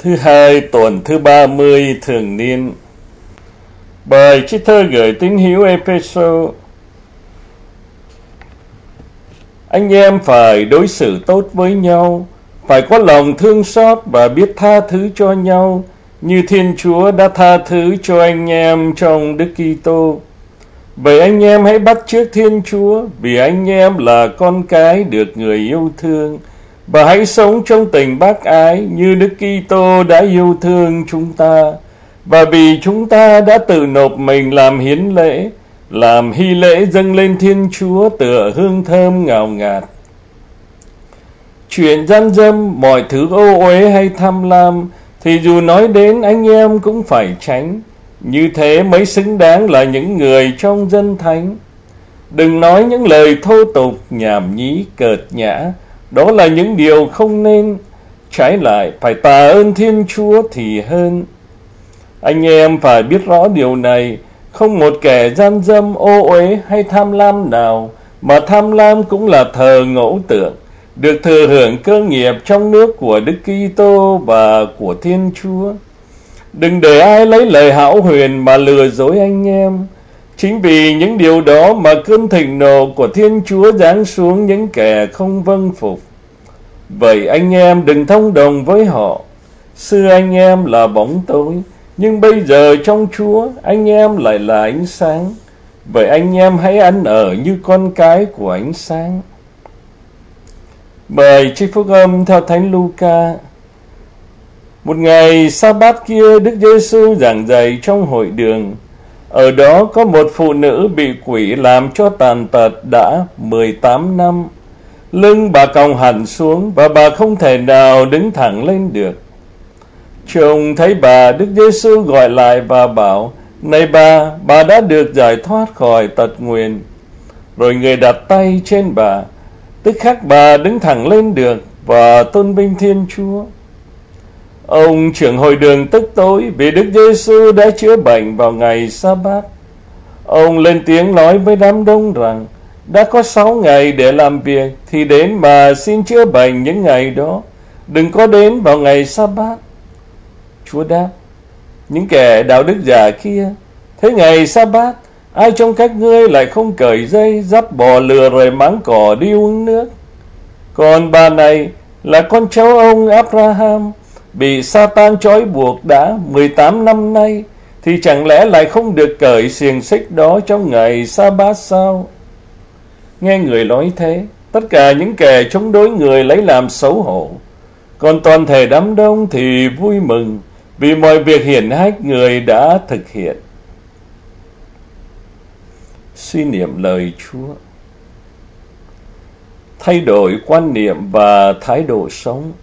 Thứ hai tuần thứ 30 thường niên. Bài trích thơ gửi tín hữu Epheso. Anh em phải đối xử tốt với nhau, phải có lòng thương xót và biết tha thứ cho nhau, như Thiên Chúa đã tha thứ cho anh em trong Đức Kitô. Vậy anh em hãy bắt chước Thiên Chúa, vì anh em là con cái được người yêu thương, và hãy sống trong tình bác ái như Đức Kitô đã yêu thương chúng ta, và vì chúng ta đã tự nộp mình làm hiến lễ, làm hy lễ dâng lên Thiên Chúa tựa hương thơm ngào ngạt. Chuyện gian dâm, mọi thứ ô uế hay tham lam thì dù nói đến anh em cũng phải tránh, như thế mới xứng đáng là những người trong dân thánh. Đừng nói những lời thô tục, nhảm nhí, cợt nhã, đó là những điều không nên. Trái lại, phải tạ ơn Thiên Chúa thì hơn. Anh em phải biết rõ điều này, không một kẻ gian dâm, ô uế hay tham lam nào, mà tham lam cũng là thờ ngẫu tượng, được thừa hưởng cơ nghiệp trong nước của Đức Kitô và của Thiên Chúa. Đừng để ai lấy lời hão huyền mà lừa dối anh em. Chính vì những điều đó mà cơn thịnh nộ của Thiên Chúa giáng xuống những kẻ không vâng phục. Vậy anh em đừng thông đồng với họ. Xưa anh em là bóng tối, nhưng bây giờ trong Chúa anh em lại là ánh sáng. Vậy anh em hãy ăn ở như con cái của ánh sáng. Bài trích phúc âm theo Thánh Luca. Một ngày sa-bát kia, Đức Giêsu giảng dạy trong hội đường. Ở đó có một phụ nữ bị quỷ làm cho tàn tật đã 18 năm. Lưng bà còng hẳn xuống và bà không thể nào đứng thẳng lên được. Chồng thấy bà, Đức Giêsu gọi lại và bảo: "Này bà đã được giải thoát khỏi tật nguyền." Rồi người đặt tay trên bà, tức khắc bà đứng thẳng lên được và tôn vinh Thiên Chúa. Ông trưởng hội đường tức tối vì Đức Giêsu đã chữa bệnh vào ngày sa-bát. Ông lên tiếng nói với đám đông rằng: "Đã có 6 ngày để làm việc thì đến mà xin chữa bệnh những ngày đó, đừng có đến vào ngày sa-bát." Chúa đáp: "Những kẻ đạo đức giả kia, thế ngày sa-bát ai trong các ngươi lại không cởi dây dắt bò lừa rồi máng cỏ đi uống nước? Còn bà này là con cháu ông Abraham, bị Sa-tan trói buộc đã 18 năm nay, thì chẳng lẽ lại không được cởi xiềng xích đó trong ngày sa-bát sao?" Nghe người nói thế, tất cả những kẻ chống đối người lấy làm xấu hổ, còn toàn thể đám đông thì vui mừng vì mọi việc hiển hách người đã thực hiện. Suy niệm lời Chúa. Thay đổi quan niệm và thái độ sống.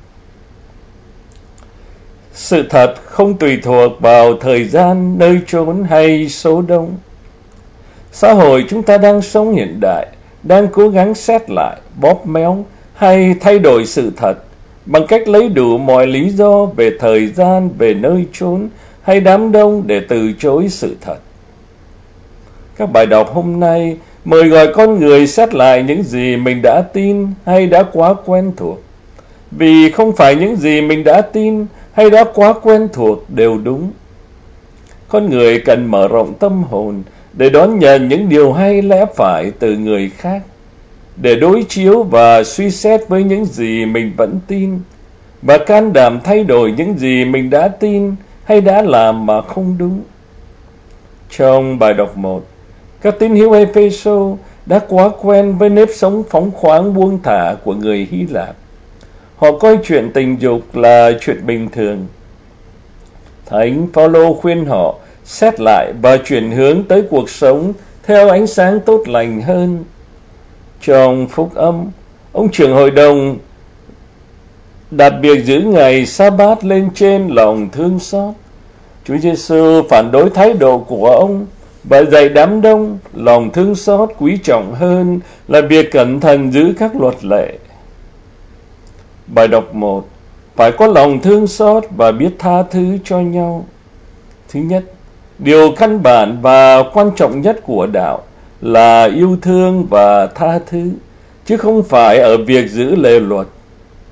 Sự thật không tùy thuộc vào thời gian, nơi chốn hay số đông. Xã hội chúng ta đang sống hiện đại, đang cố gắng xét lại, bóp méo hay thay đổi sự thật bằng cách lấy đủ mọi lý do về thời gian, về nơi chốn hay đám đông để từ chối sự thật. Các bài đọc hôm nay mời gọi con người xét lại những gì mình đã tin hay đã quá quen thuộc. Vì không phải những gì mình đã tin hay đã quá quen thuộc đều đúng. Con người cần mở rộng tâm hồn để đón nhận những điều hay lẽ phải từ người khác, để đối chiếu và suy xét với những gì mình vẫn tin, và can đảm thay đổi những gì mình đã tin hay đã làm mà không đúng. Trong bài đọc 1, các tín hữu Epheso đã quá quen với nếp sống phóng khoáng buông thả của người Hy Lạp. Họ coi chuyện tình dục là chuyện bình thường. Thánh Phaolô khuyên họ xét lại và chuyển hướng tới cuộc sống theo ánh sáng tốt lành hơn. Trong phúc âm, ông trưởng hội đồng đặt việc giữ ngày sa-bát lên trên lòng thương xót. Chúa Giêsu phản đối thái độ của ông và dạy đám đông lòng thương xót quý trọng hơn là việc cẩn thận giữ các luật lệ. Bài đọc 1. Phải có lòng thương xót và biết tha thứ cho nhau. Thứ nhất, điều căn bản và quan trọng nhất của đạo là yêu thương và tha thứ, chứ không phải ở việc giữ lề luật.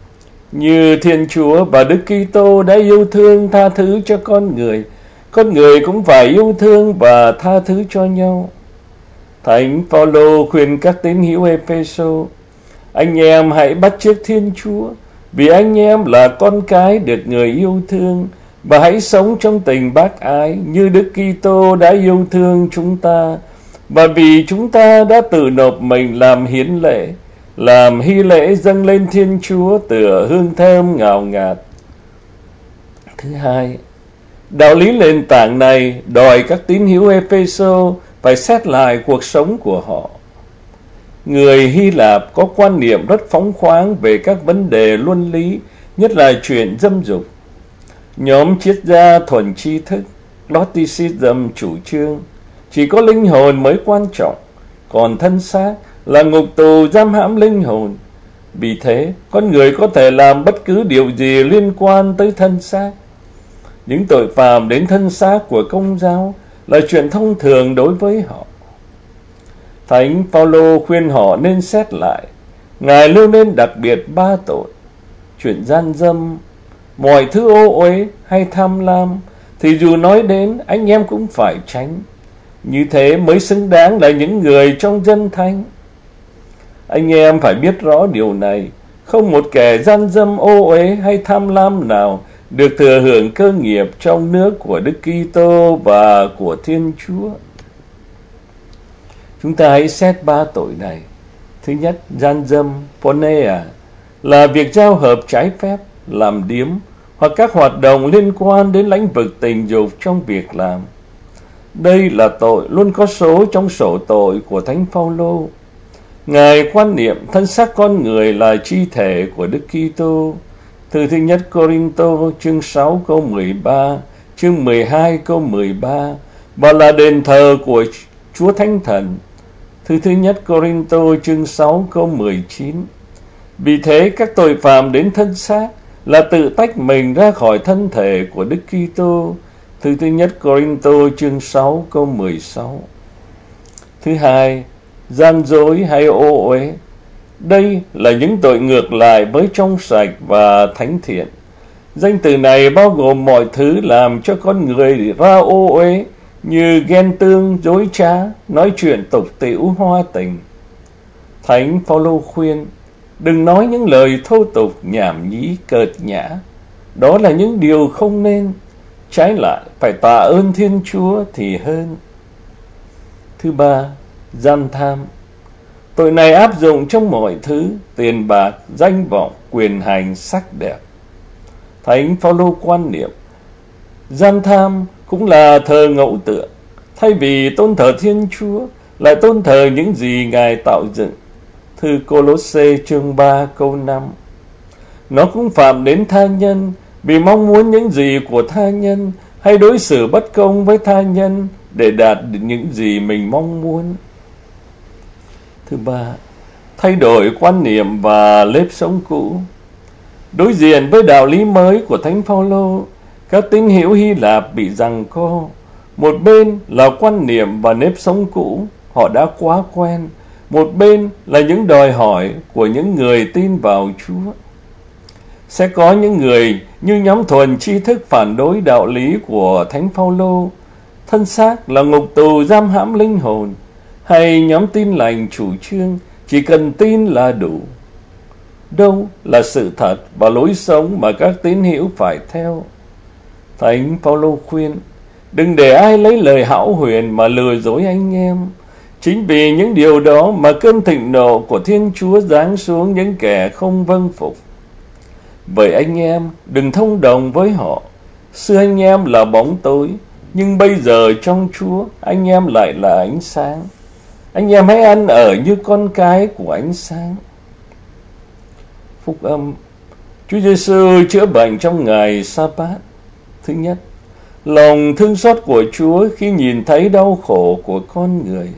Như Thiên Chúa và Đức Kitô đã yêu thương tha thứ cho con người cũng phải yêu thương và tha thứ cho nhau. Thánh Phaolô khuyên các tín hữu Ê-phê-sô: anh em hãy bắt chước Thiên Chúa, vì anh em là con cái được người yêu thương, và hãy sống trong tình bác ái như Đức Kitô đã yêu thương chúng ta, và vì chúng ta đã tự nộp mình làm hiến lễ, làm hy lễ dâng lên Thiên Chúa tựa hương thơm ngào ngạt. Thứ hai, đạo lý nền tảng này đòi các tín hữu Ê-phê-sô phải xét lại cuộc sống của họ. Người Hy Lạp có quan niệm rất phóng khoáng về các vấn đề luân lý, nhất là chuyện dâm dục. Nhóm triết gia thuần tri thức Gnosticism chủ trương chỉ có linh hồn mới quan trọng, còn thân xác là ngục tù giam hãm linh hồn. Vì thế, con người có thể làm bất cứ điều gì liên quan tới thân xác. Những tội phạm đến thân xác của Công giáo là chuyện thông thường đối với họ. Thánh Phaolô khuyên họ nên xét lại. Ngài nêu lên đặc biệt 3 tội: chuyện gian dâm, mọi thứ ô uế hay tham lam, thì dù nói đến anh em cũng phải tránh. Như thế mới xứng đáng là những người trong dân thánh. Anh em phải biết rõ điều này, không một kẻ gian dâm, ô uế hay tham lam nào được thừa hưởng cơ nghiệp trong nước của Đức Kitô và của Thiên Chúa. Chúng ta hãy xét 3 tội này. Thứ nhất, gian dâm, porneia, là việc giao hợp trái phép, làm điếm, hoặc các hoạt động liên quan đến lĩnh vực tình dục trong việc làm. Đây là tội luôn có số trong sổ tội của Thánh Phaolô. Ngài quan niệm thân xác con người là chi thể của Đức Kitô. Thư thứ nhất Cô-rinh-tô chương 6 câu 13, chương 12 câu 13, và là đền thờ của Chúa Thánh Thần. Thư thứ nhất Cô-rinh-tô chương 6 câu 19. Vì thế các tội phạm đến thân xác là tự tách mình ra khỏi thân thể của Đức Kitô. Thư thứ nhất Cô-rinh-tô chương 6 câu 16. Thứ hai, gian dối hay ô uế. Đây là những tội ngược lại với trong sạch và thánh thiện. Danh từ này bao gồm mọi thứ làm cho con người ra ô uế, như ghen tương, dối trá, nói chuyện tục tĩu, hoa tình. Thánh Phaolô khuyên đừng nói những lời thô tục, nhảm nhí, cợt nhã. Đó là những điều không nên. Trái lại, phải tạ ơn Thiên Chúa thì hơn. Thứ ba, gian tham. Tội này áp dụng trong mọi thứ: tiền bạc, danh vọng, quyền hành, sắc đẹp. Thánh Phaolô quan niệm gian tham cũng là thờ ngẫu tượng. Thay vì tôn thờ Thiên Chúa, lại tôn thờ những gì Ngài tạo dựng. Thư Cô-lô-sê chương 3 câu 5. Nó cũng phạm đến tha nhân, vì mong muốn những gì của tha nhân, hay đối xử bất công với tha nhân để đạt được những gì mình mong muốn. Thứ ba, thay đổi quan niệm và nếp sống cũ. Đối diện với đạo lý mới của Thánh Phaolô, các tín hữu Hy Lạp bị giằng co. Một bên là quan niệm và nếp sống cũ, họ đã quá quen. Một bên là những đòi hỏi của những người tin vào Chúa. Sẽ có những người như nhóm thuần tri thức phản đối đạo lý của Thánh Phaolô, thân xác là ngục tù giam hãm linh hồn, hay nhóm tin lành chủ trương chỉ cần tin là đủ. Đâu là sự thật và lối sống mà các tín hữu phải theo? Thánh Phaolô khuyên đừng để ai lấy lời hão huyền mà lừa dối anh em. Chính vì những điều đó mà cơn thịnh nộ của Thiên Chúa giáng xuống những kẻ không vâng phục. Vậy anh em đừng thông đồng với họ. Xưa anh em là bóng tối, nhưng bây giờ trong Chúa anh em lại là ánh sáng. Anh em hãy ăn ở như con cái của ánh sáng. Phúc âm Chúa Giêsu chữa bệnh trong ngày Sa-bát. Thứ nhất, lòng thương xót của Chúa khi nhìn thấy đau khổ của con người.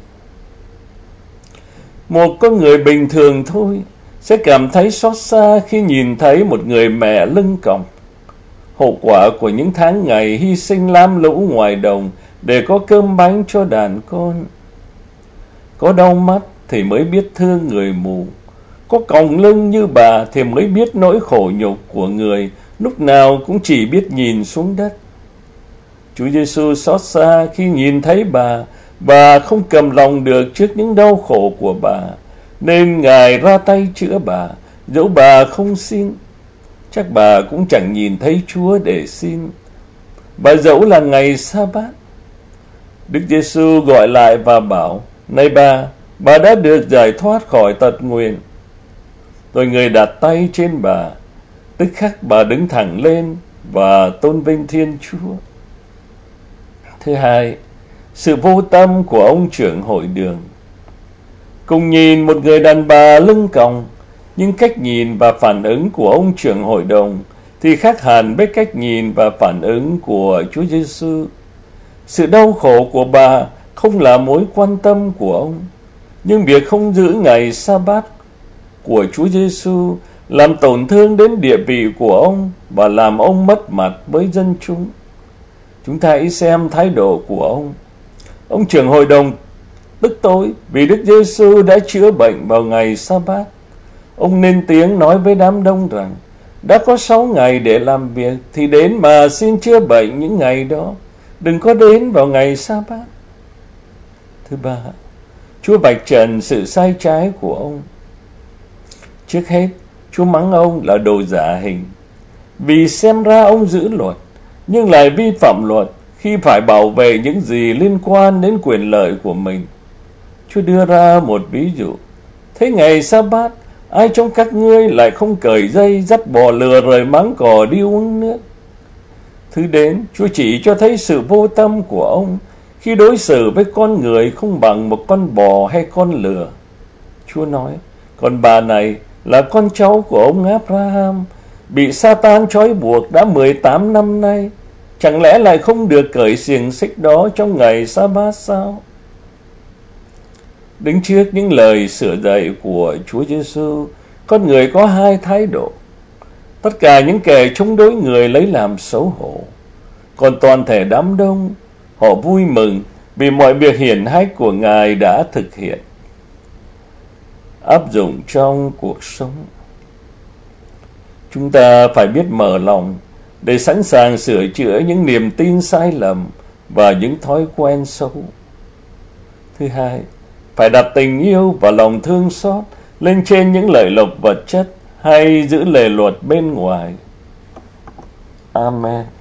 Một con người bình thường thôi sẽ cảm thấy xót xa khi nhìn thấy một người mẹ lưng còng, hậu quả của những tháng ngày hy sinh lam lũ ngoài đồng để có cơm bánh cho đàn con. Có đau mắt thì mới biết thương người mù. có còng lưng như bà thì mới biết nỗi khổ nhục của người lúc nào cũng chỉ biết nhìn xuống đất. Chúa Giêsu xót xa khi nhìn thấy bà không cầm lòng được trước những đau khổ của bà, nên Ngài ra tay chữa bà, dẫu bà không xin. Chắc bà cũng chẳng nhìn thấy Chúa để xin, bà dẫu là ngày Sa-bát. Đức Giêsu gọi lại và bảo: Này bà đã được giải thoát khỏi tật nguyền. Rồi Người đặt tay trên bà, tức khắc bà đứng thẳng lên và tôn vinh Thiên Chúa. Thứ hai, sự vô tâm của ông trưởng hội đường. Cùng nhìn một người đàn bà lưng còng, nhưng cách nhìn và phản ứng của ông trưởng hội đồng thì khác hẳn với cách nhìn và phản ứng của Chúa Giêsu. Sự đau khổ của bà không là mối quan tâm của ông, nhưng việc không giữ ngày Sa-bát của Chúa Giêsu làm tổn thương đến địa vị của ông và làm ông mất mặt với dân chúng. Chúng ta hãy xem thái độ của ông. Ông trưởng hội đồng tức tối vì Đức Giêsu đã chữa bệnh vào ngày Sa-bát. Ông lên tiếng nói với đám đông rằng: đã có 6 ngày để làm việc thì đến mà xin chữa bệnh những ngày đó, đừng có đến vào ngày Sa-bát. Thứ ba, Chúa vạch trần sự sai trái của ông. Trước hết, Chúa mắng ông là đồ giả hình, vì xem ra ông giữ luật nhưng lại vi phạm luật khi phải bảo vệ những gì liên quan đến quyền lợi của mình. Chúa đưa ra một ví dụ: thế ngày Sa-bát, ai trong các ngươi lại không cởi dây dắt bò lừa rời máng cỏ đi uống nước? Thứ đến, Chúa chỉ cho thấy sự vô tâm của ông khi đối xử với con người không bằng một con bò hay con lừa. Chúa nói: còn bà này là con cháu của ông Abraham, bị Sa-tan trói buộc đã 18 năm nay, chẳng lẽ lại không được cởi xiềng xích đó trong ngày Sa-bát sao? Đứng trước những lời sửa dạy của Chúa Giêsu, con người có hai thái độ. Tất cả những kẻ chống đối người lấy làm xấu hổ, còn toàn thể đám đông, họ vui mừng vì mọi việc hiển hách của Ngài đã thực hiện. Áp dụng trong cuộc sống. Chúng ta phải biết mở lòng để sẵn sàng sửa chữa những niềm tin sai lầm và những thói quen xấu. Thứ hai, phải đặt tình yêu và lòng thương xót lên trên những lợi lộc vật chất hay giữ lề luật bên ngoài. Amen.